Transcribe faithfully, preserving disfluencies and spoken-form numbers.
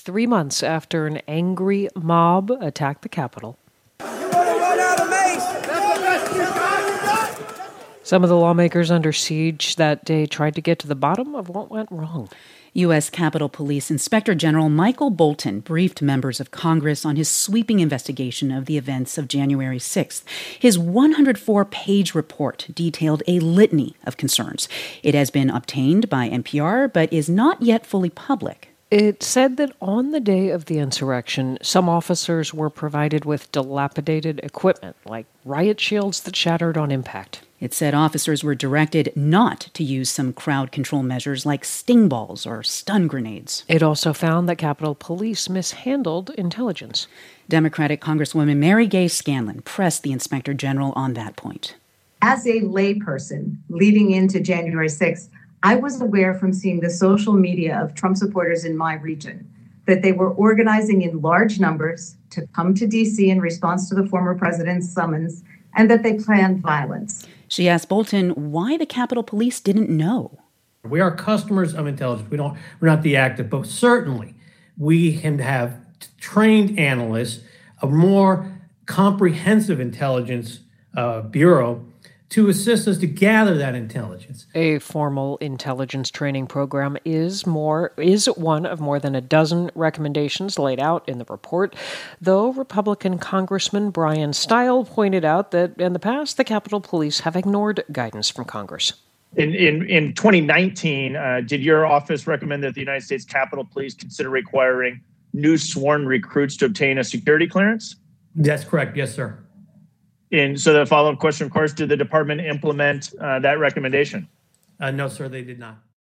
three months after an angry mob attacked the Capitol. Some of the lawmakers under siege that day tried to get to the bottom of what went wrong. U S. Capitol Police Inspector General Michael Bolton briefed members of Congress on his sweeping investigation of the events of January sixth. His one hundred four page report detailed a litany of concerns. It has been obtained by N P R, but is not yet fully public. It said that on the day of the insurrection, some officers were provided with dilapidated equipment, like riot shields that shattered on impact. It said officers were directed not to use some crowd control measures like sting balls or stun grenades. It also found that Capitol Police mishandled intelligence. Democratic Congresswoman Mary Gay Scanlon pressed the Inspector General on that point. As a layperson leading into January sixth, I was aware from seeing the social media of Trump supporters in my region that they were organizing in large numbers to come to D C in response to the former president's summons, and that they planned violence. She asked Bolton why the Capitol Police didn't know. We are customers of intelligence. We don't, we're not the active, but certainly we can have trained analysts, a more comprehensive intelligence uh, bureau to assist us to gather that intelligence. A formal intelligence training program is more is one of more than a dozen recommendations laid out in the report, though Republican Congressman Brian Stile pointed out that in the past, the Capitol Police have ignored guidance from Congress. In in, in twenty nineteen, uh, did your office recommend that the United States Capitol Police consider requiring new sworn recruits to obtain a security clearance? That's correct. Yes, sir. And so the follow-up question, of course, did the department implement uh, that recommendation? Uh, no, sir, they did not.